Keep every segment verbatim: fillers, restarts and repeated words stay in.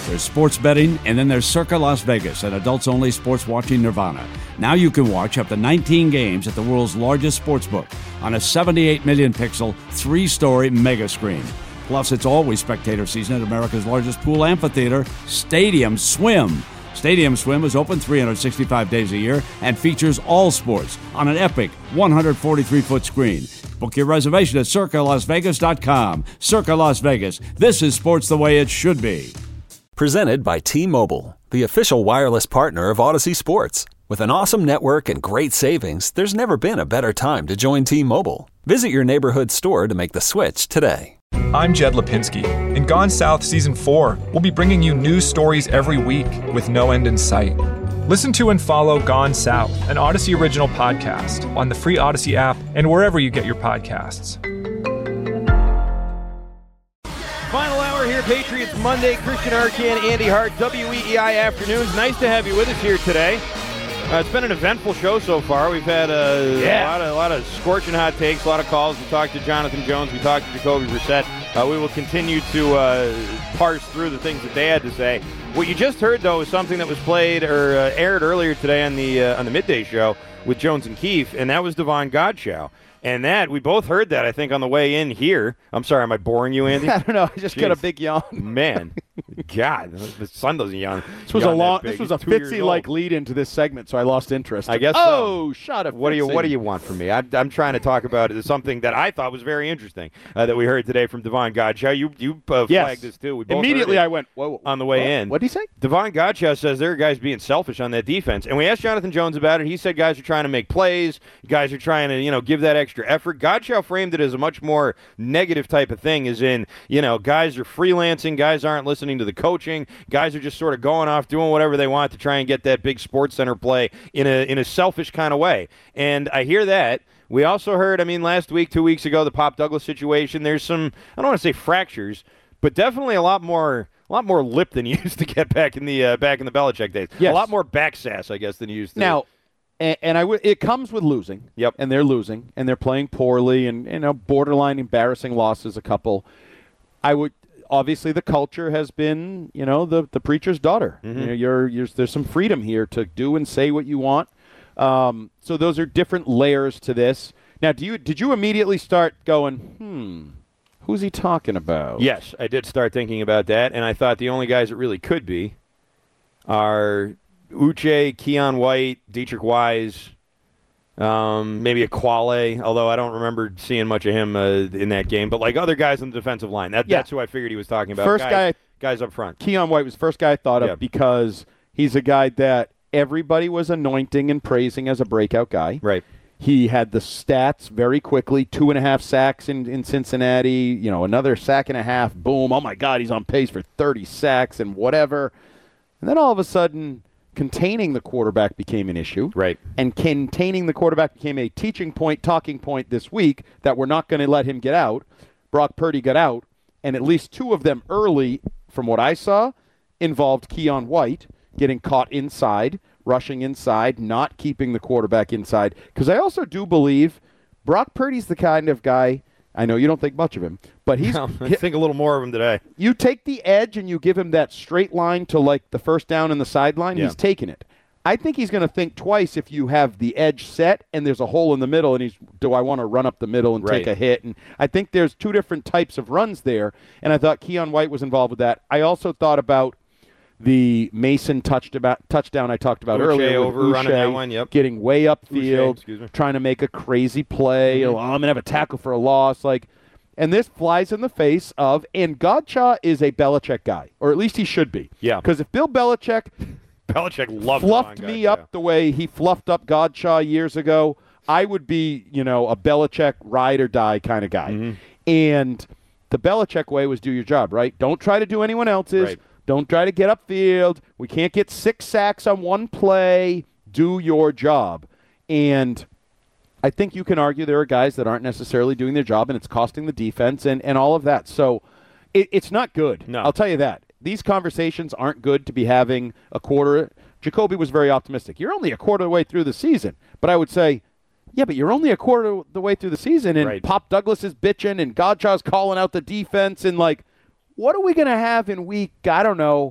There's sports betting, and then there's Circa Las Vegas, an adults-only sports watching nirvana. Now you can watch up to nineteen games at the world's largest sportsbook on a seventy-eight million pixel, three-story mega screen. Plus, it's always spectator season at America's largest pool amphitheater, Stadium Swim. Stadium Swim is open three hundred sixty-five days a year and features all sports on an epic one hundred forty-three foot screen. Book your reservation at circa las vegas dot com. Circa Las Vegas. This is sports the way it should be. Presented by T-Mobile, the official wireless partner of Odyssey Sports. With an awesome network and great savings, there's never been a better time to join T-Mobile. Visit your neighborhood store to make the switch today. I'm Jed Lipinski. In Gone South Season four, we'll be bringing you news stories every week with no end in sight. Listen to and follow Gone South, an Odyssey original podcast, on the free Odyssey app and wherever you get your podcasts. Final hour here, Patriots Monday. Christian Arcand, Andy Hart, W E E I Afternoons. Nice to have you with us here today. Uh, it's been an eventful show so far. We've had a, yeah. a, lot of, a lot of scorching hot takes, a lot of calls. We talked to Jonathan Jones. We talked to Jacoby Brissett. Uh, we will continue to uh, parse through the things that they had to say. What you just heard, though, is something that was played or uh, aired earlier today on the uh, on the midday show with Jones and Keefe, and that was Devon Godchaux. And that, we both heard that, I think, on the way in here. I'm sorry, am I boring you, Andy? I don't know. I just Jeez. got a big yawn. Man, God, the sun doesn't yawn. This was yawn a long. This This was a Fitzy-like Fitzy lead into this segment, so I lost interest. I guess. Oh, so. shot of What do you Fitzy. What do you want from me? I'm, I'm trying to talk about something that I thought was very interesting uh, that we heard today from Devon Godchaux. You you uh, yes. flagged this too. We both Immediately, heard it I went whoa, whoa on the way what? in. What did he say? Devon Godchaux says there are guys being selfish on that defense, and we asked Jonathan Jones about it. He said guys are trying to make plays, guys are trying to you know give that extra effort. Godchaux framed it as a much more negative type of thing, as in you know guys are freelancing, guys aren't listening to the coaching, guys are just sort of going off doing whatever they want to try and get that big Sports Center play in a in a selfish kind of way. And I hear that. We also heard, I mean, last week, two weeks ago, the Pop Douglas situation. There's some, I don't want to say fractures, but definitely a lot more, a lot more lip than you used to get back in the uh, back in the Belichick days. Yes. A lot more back sass, I guess, than you used to. Now, and, and I w- it comes with losing. Yep. And they're losing, and they're playing poorly, and you know, borderline embarrassing losses. A couple. I would. Obviously, the culture has been, you know, the, the preacher's daughter. Mm-hmm. You know, you're, you're, there's some freedom here to do and say what you want. Um, so those are different layers to this. Now, do you did you immediately start going, hmm, who's he talking about? Yes, I did start thinking about that, and I thought the only guys that really could be are Uche, Keon White, Dietrich Wise, um, maybe a Quale, although I don't remember seeing much of him uh, in that game. But like other guys on the defensive line, that, Yeah. that's who I figured he was talking about. First guys, guy, guys up front. Keon White was the first guy I thought of Yeah. because he's a guy that everybody was anointing and praising as a breakout guy. Right. He had the stats very quickly, two and a half sacks in, in Cincinnati, you know, another sack and a half, boom, oh my God, he's on pace for thirty sacks and whatever. And then all of a sudden, containing the quarterback became an issue. Right. And containing the quarterback became a teaching point, talking point this week that we're not going to let him get out. Brock Purdy got out, and at least two of them early, from what I saw, involved Keon White getting caught inside, rushing inside, not keeping the quarterback inside. Because I also do believe Brock Purdy's the kind of guy, I know you don't think much of him, but he's... No, I think a little more of him today. You take the edge and you give him that straight line to like the first down and the sideline, Yeah. he's taking it. I think he's going to think twice if you have the edge set and there's a hole in the middle and he's, do I want to run up the middle and Right. take a hit? And I think there's two different types of runs there, and I thought Keon White was involved with that. I also thought about the Mason touched about, touchdown I talked about Uche earlier. with over running Uche that one, yep. Getting way Uche, upfield, excuse me. trying to make a crazy play. Mhm. Oh, I'm going to have a tackle for a loss. Like, and this flies in the face of, and Godchaux is a Belichick guy, or at least he should be. Yeah. Because if Bill Belichick Belichick loved fluffed Devon me Godchaux. up the way he fluffed up Godchaux years ago, I would be, you know, a Belichick ride or die kind of guy. Mm-hmm. And the Belichick way was do your job, right? Don't try to do anyone else's. Right. Don't try to get upfield. We can't get six sacks on one play. Do your job. And I think you can argue there are guys that aren't necessarily doing their job, and it's costing the defense and, and all of that. So it, it's not good. No. I'll tell you that. These conversations aren't good to be having a quarter. Jacoby was very optimistic. You're only a quarter of the way through the season. But I would say, yeah, but you're only a quarter of the way through the season, and Right. Pop Douglas is bitching, and Godchaux's calling out the defense, and, like, what are we going to have in week, I don't know,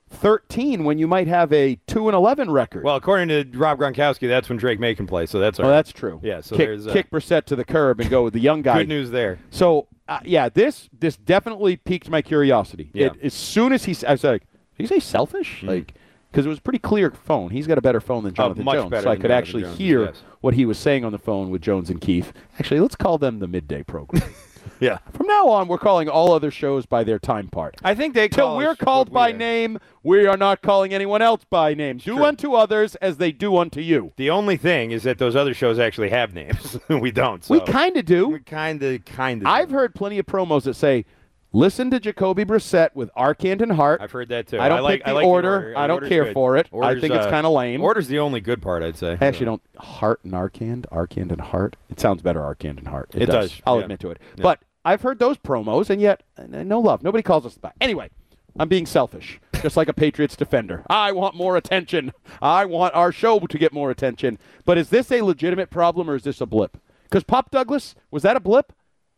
thirteen when you might have a two and eleven record. Well, according to Rob Gronkowski, that's when Drake May can play, so that's all oh, right. that's true. Yeah, so kick, there's uh, kick Brissett to the curb and go with the young guy. Good news there. So, uh, yeah, this this definitely piqued my curiosity. Yeah. It, as soon as he, I was like, did he say selfish? Mm. Like, because it was a pretty clear phone. He's got a better phone than Jonathan oh, much Jones, better so I than could Jonathan actually Jones, hear yes. what he was saying on the phone with Jones and Keefe. Actually, let's call them the midday program. Yeah. From now on, we're calling all other shows by their time part. I think they Till call we're us called what by we are. name, we are not calling anyone else by name. Do true. unto others as they do unto you. The only thing is that those other shows actually have names. We don't. So. We kind of do. We kind of, kind of. I've heard plenty of promos that say, listen to Jacoby Brissett with Arcand and Hart. I've heard that too. I don't like, pick the I like order. order. I don't Order's care good. for it. Order's, I think it's uh, kind of lame. Order's the only good part, I'd say. I actually don't. Hart and Arcand, Arcand and Hart. It sounds better, Arcand and Hart. It, It does. does, I'll yeah. admit to it. Yeah. But I've heard those promos, and yet uh, no love. Nobody calls us back. Anyway, I'm being selfish, just like a Patriots defender. I want more attention. I want our show to get more attention. But is this a legitimate problem, or is this a blip? Because Pop Douglas, was that a blip?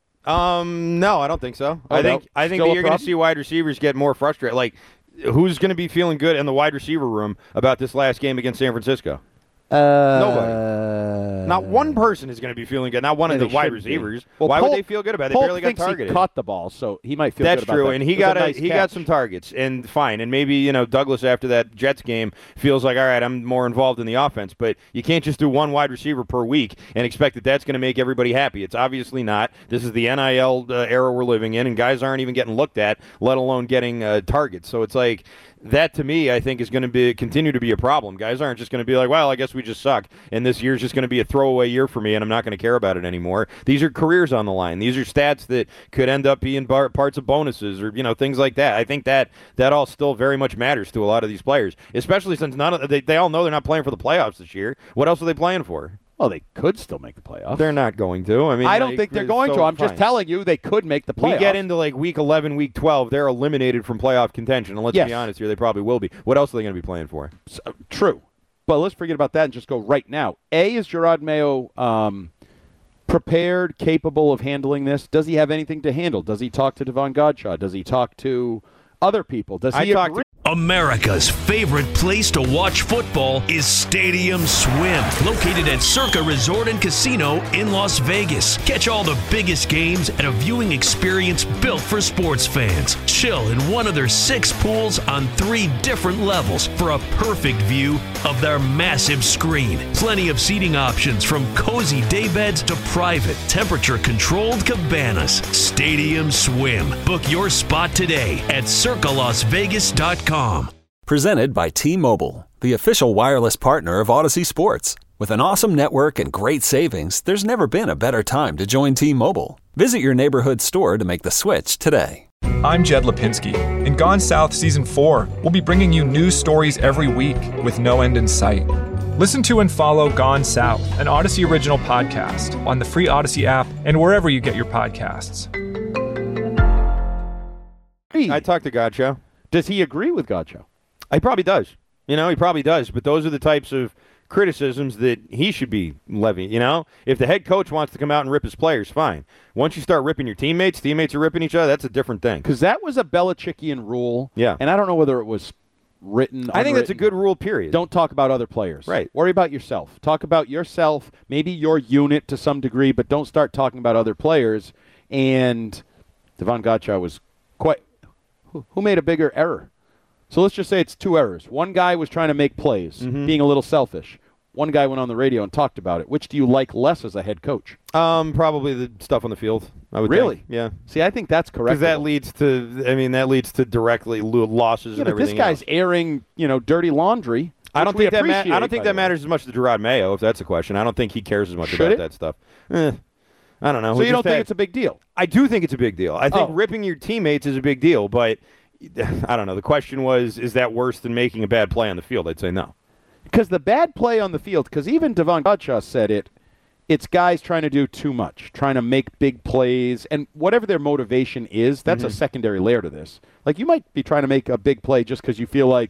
Um, no, I don't think so. Oh, I think no? I think Still that a you're going to problem? see wide receivers get more frustrated. Like, who's going to be feeling good in the wide receiver room about this last game against San Francisco? Uh, Nobody. Not one person is going to be feeling good. Not one Yeah, of the they wide shouldn't be. receivers. Well, Why Polk- would they feel good about it? They Polk barely got thinks targeted. he caught the ball, so he might feel That's good about true, that. and he It was got a a, nice he got catch. some targets, and fine. And maybe you know Douglas after that Jets game feels like, all right, I'm more involved in the offense. But you can't just do one wide receiver per week and expect that that's going to make everybody happy. It's obviously not. This is the N I L uh, era we're living in, and guys aren't even getting looked at, let alone getting uh, targets. So it's like. That, to me, I think is going to be continue to be a problem. Guys aren't just going to be like, well, I guess we just suck, and this year's just going to be a throwaway year for me, and I'm not going to care about it anymore. These are careers on the line. These are stats that could end up being bar- parts of bonuses or you know things like that. I think that that all still very much matters to a lot of these players, especially since none of they, they all know they're not playing for the playoffs this year. What else are they playing for? Well, they could still make the playoffs. They're not going to. I mean, I don't like, think they're going so to. I'm fine. just telling you they could make the playoffs. We get into like week eleven, week twelve, they're eliminated from playoff contention. And let's Yes. be honest here, they probably will be. What else are they going to be playing for? So, true. But let's forget about that and just go right now. A, is Gerard Mayo um, prepared, capable of handling this? Does he have anything to handle? Does he talk to Devon Godshaw? Does he talk to other people? Does I he talked agree? to America's favorite place to watch football is Stadium Swim, located at Circa Resort and Casino in Las Vegas. Catch all the biggest games at a viewing experience built for sports fans. Chill in one of their six pools on three different levels for a perfect view of their massive screen. Plenty of seating options from cozy daybeds to private, temperature-controlled cabanas. Stadium Swim. Book your spot today at circa las vegas dot com. Presented by T-Mobile, the official wireless partner of Odyssey Sports. With an awesome network and great savings, there's never been a better time to join T-Mobile. Visit your neighborhood store to make the switch today. I'm Jed Lipinski. In Gone South Season four, we'll be bringing you news stories every week with no end in sight. Listen to and follow Gone South, an Odyssey original podcast, on the free Odyssey app and wherever you get your podcasts. I talked to Godshaw. Does he agree with Godshaw? He probably does. You know, he probably does. But those are the types of criticisms that he should be levying. You know, if the head coach wants to come out and rip his players, fine. Once you start ripping your teammates, teammates are ripping each other, that's a different thing. Because that was a Belichickian rule. Yeah. And I don't know whether it was written, I think that's a unwritten. good rule, period. Don't talk about other players. Right. Worry about yourself. Talk about yourself, maybe your unit to some degree, but don't start talking about other players. And Devon Godshaw was quite – who made a bigger error? So let's just say it's two errors. One guy was trying to make plays, Mm-hmm. being a little selfish. One guy went on the radio and talked about it. Which do you like less as a head coach? Um, probably the stuff on the field, I would Really? think. Yeah. See, I think that's correct. Because that leads to, I mean, that leads to directly lo- losses yeah, and but this everything guy's else. airing, you know, dirty laundry. I don't which we think that ma- appreciate, I don't think by that the way. matters as much to Gerard Mayo, if that's the question. I don't think he cares as much Should about it? that stuff. Eh, I don't know. So We you don't just think had- it's a big deal? I do think it's a big deal. I think Oh. ripping your teammates is a big deal, but I don't know. The question was, is that worse than making a bad play on the field? I'd say no. Because the bad play on the field, because even Devon Godshaw said it, it's guys trying to do too much, trying to make big plays, and whatever their motivation is, that's Mm-hmm. a secondary layer to this. Like, you might be trying to make a big play just because you feel like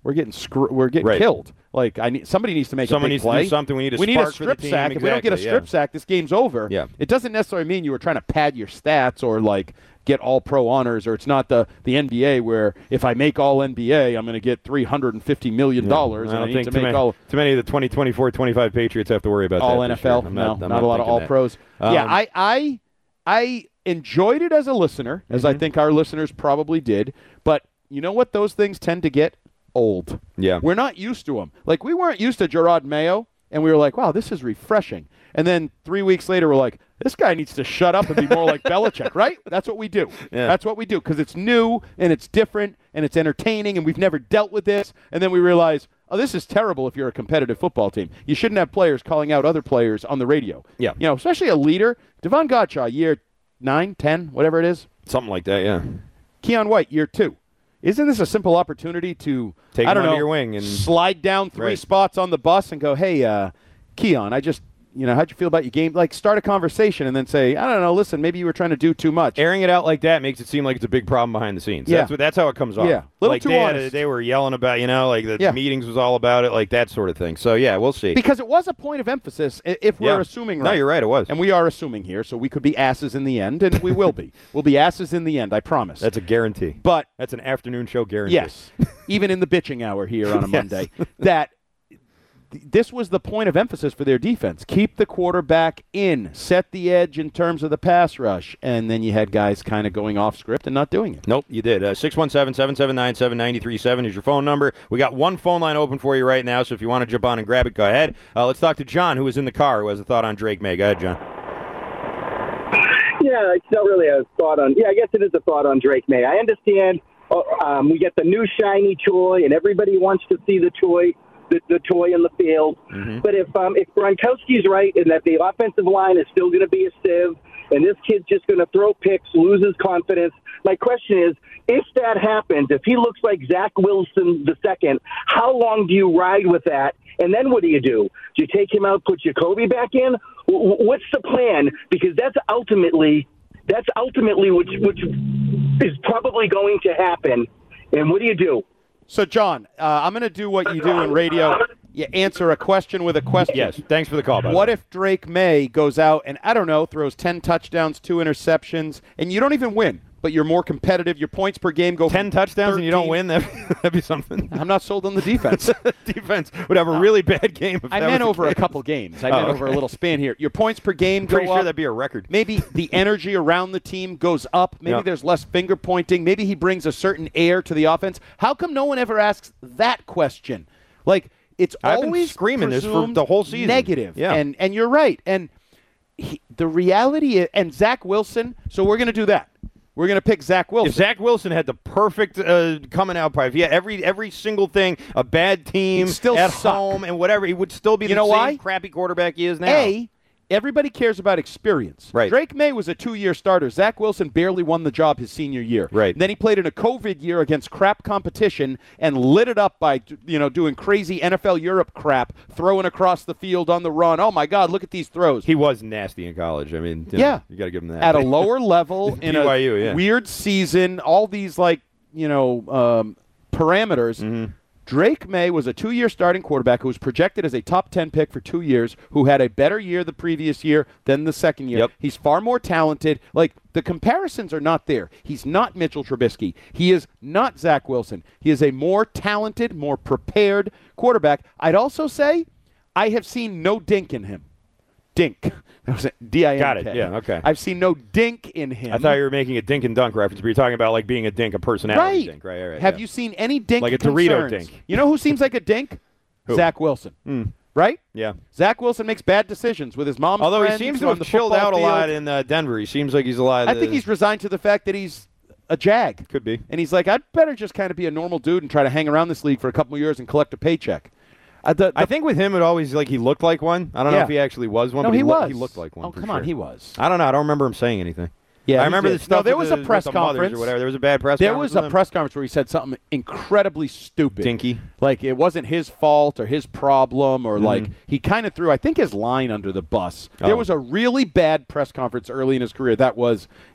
we're getting screw- we're getting Right. killed. Like I need somebody needs to make Someone a big needs play. to do something. We need a we need spark a for the strip team. sack. If we don't get a Exactly, strip yeah. sack, this game's over. Yeah. It doesn't necessarily mean you were trying to pad your stats or like get all pro honors, or it's not the, the N B A where if I make all N B A, I'm going to get three hundred fifty million dollars. I and don't I need think to too make many, all too many of the twenty twenty-four twenty-five Patriots have to worry about all that N this F L. year. I'm no, not, not, I'm not a lot of thinking all that. pros. Um, yeah, I, I I enjoyed it as a listener, as Mm-hmm. I think our listeners probably did. But you know what those things tend to get? Old. Yeah. We're not used to them. Like, we weren't used to Gerard Mayo, and we were like, wow, this is refreshing. And then three weeks later, we're like, this guy needs to shut up and be more like Belichick, right? That's what we do. Yeah. That's what we do because it's new and it's different and it's entertaining and we've never dealt with this. And then we realize, oh, this is terrible if you're a competitive football team. You shouldn't have players calling out other players on the radio. Yeah. You know, especially a leader. Devon Gottschall, year nine, ten, whatever it is. Something like that, yeah. Keon White, year two. Isn't this a simple opportunity to, Take I him don't under know, your wing and- slide down three Right. spots on the bus and go, hey, uh, Keon, I just, you know, how'd you feel about your game? Like, start a conversation and then say, I don't know, listen, maybe you were trying to do too much. Airing it out like that makes it seem like it's a big problem behind the scenes. Yeah. That's what, that's how it comes off. Yeah. Little like too they, had- honest. they were yelling about, you know, like the Yeah. meetings was all about it, like that sort of thing. So, yeah, we'll see. Because it was a point of emphasis, i- if we're Yeah. assuming No, right. you're right, it was. And we are assuming here, so we could be asses in the end, and we will be. We'll be asses in the end, I promise. That's a guarantee. but That's an afternoon show guarantee. yes, even in the bitching hour here on a Yes. Monday, that th- this was the point of emphasis for their defense. Keep the quarterback in, set the edge in terms of the pass rush, and then you had guys kind of going off script and not doing it. Nope, you did. Uh, six one seven, seven seven nine, seven nine three seven is your phone number. We got one phone line open for you right now, so if you want to jump on and grab it, go ahead. Uh, let's talk to John, who is in the car, who has a thought on Drake May. Go ahead, John. Yeah, it's not really a thought on. Yeah, I guess it is a thought on Drake May. I understand. uh, Um, we get the new shiny toy, and everybody wants to see the toy, the, the toy in the field. Mm-hmm. But if um, if Gronkowski's right, and that the offensive line is still going to be a sieve, and this kid's just going to throw picks, lose his confidence. My question is, if that happens, if he looks like Zach Wilson the second, how long do you ride with that? And then what do you do? Do you take him out, put Jacoby back in? W- What's the plan? Because that's ultimately that's ultimately which which is probably going to happen. And what do you do? So, John, uh, I'm going to do what you do in radio. You answer a question with a question. Yes, thanks for the call, by the What way. if Drake May goes out and, I don't know, throws ten touchdowns, two interceptions, and you don't even win, but you're more competitive, your points per game go ten from touchdowns and you don't thirteen win? That'd, that'd be something. I'm not sold on the defense. Defense would have a really bad game. If I that meant was the over a case. couple games. I Oh, meant over a okay. little span here. Your points per game go Pretty sure up. that'd be a record. Maybe the energy around the team goes up. Maybe Yeah. there's less finger pointing. Maybe he brings a certain air to the offense. How come no one ever asks that question? Like, it's I've been always screaming this for presumed the whole season. negative. Yeah. And and you're right. And he, the reality is, and Zach Wilson, so we're going to do that. We're going to pick Zach Wilson. If Zach Wilson had the perfect uh, coming out party, if he had every every single thing, a bad team He'd still at suck. home and whatever, he would still be You the know same why? crappy quarterback he is now. A, everybody cares about experience. Right. Drake May was a two-year starter. Zach Wilson barely won the job his senior year. Right. Then he played in a COVID year against crap competition and lit it up by, you know, doing crazy N F L Europe crap, throwing across the field on the run. Oh, my God, look at these throws. He was nasty in college. I mean, you know, Yeah. you got to give him that. At a lower level in B Y U, a yeah. weird season, all these, like, you know, um, parameters. Mm-hmm. Drake May was a two-year starting quarterback who was projected as a top ten pick for two years, who had a better year the previous year than the second year. Yep. He's far more talented. Like, the comparisons are not there. He's not Mitchell Trubisky. He is not Zach Wilson. He is a more talented, more prepared quarterback. I'd also say I have seen no dink in him. Dink. That was it. D I N K. Got it. Yeah, okay. I've seen no dink in him. I thought you were making a dink and dunk reference, but you're talking about like being a dink, a personality Right. dink, right? right, right Have yeah. you seen any dink Like a Dorito concerns? dink. You know who seems like a dink? Who? Zach Wilson. Mm. Right? Yeah. Zach Wilson makes bad decisions with his mom's Although he friends, seems to on have the chilled football out a lot field. in uh, Denver. He seems like he's a lot. I think uh, he's resigned to the fact that he's a jag. Could be. And he's like, I'd better just kind of be a normal dude and try to hang around this league for a couple of years and collect a paycheck. Uh, the, the, I think with him, it always like he looked like one. I don't know Yeah. if he actually was one, no, but he, he, loo- was. he looked like one. Oh, for come sure. on, he was. I don't know. I don't remember him saying anything. Yeah, I he remember did. the stuff. No, there with was the, a press with the mothers conference or whatever. There was a bad press. There conference was a with him? press conference where he said something incredibly stupid. Dinky. Like it wasn't his fault or his problem or Mm-hmm. like he kind of threw, I think, his line under the bus. There Oh. was a really bad press conference early in his career that was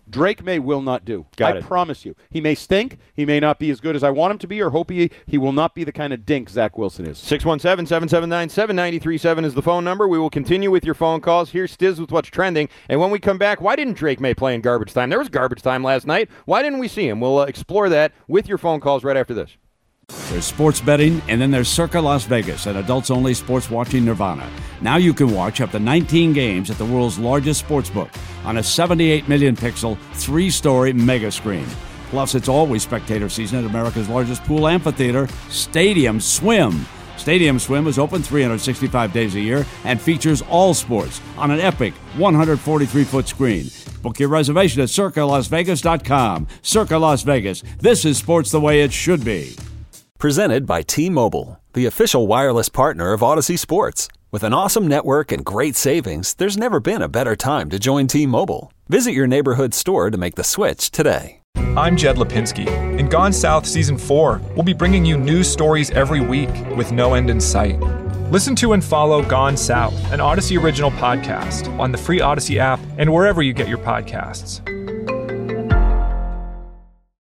Drake May will not do. Got I it. promise you. He may stink. He may not be as good as I want him to be, or hope he, he will not be the kind of dink Zach Wilson is. six one seven, seven seven nine, seven nine three seven is the phone number. We will continue with your phone calls. Here's Stiz with what's trending. And when we come back, why didn't Drake May play in garbage time? There was garbage time last night. Why didn't we see him? We'll uh, explore that with your phone calls right after this. There's sports betting, and then there's Circa Las Vegas, an adults-only sports watching nirvana. Now you can watch up to nineteen games at the world's largest sportsbook on a seventy-eight million pixel, three-story mega screen. Plus, it's always spectator season at America's largest pool amphitheater, Stadium Swim. Stadium Swim is open three hundred sixty-five days a year and features all sports on an epic one hundred forty-three foot screen. Book your reservation at circa las vegas dot com. Circa Las Vegas. This is sports the way it should be. Presented by T-Mobile, the official wireless partner of Odyssey Sports. With an awesome network and great savings, there's never been a better time to join T-Mobile. Visit your neighborhood store to make the switch today. I'm Jed Lipinski. In Gone South Season four, we'll be bringing you news stories every week with no end in sight. Listen to and follow Gone South, an Odyssey original podcast, on the free Odyssey app and wherever you get your podcasts.